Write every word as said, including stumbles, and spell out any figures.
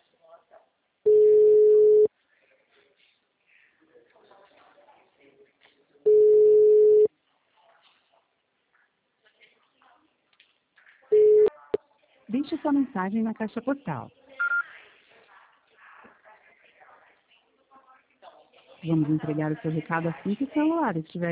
Deixe sua mensagem na caixa postal. Vamos entregar o seu recado assim que o celular estiver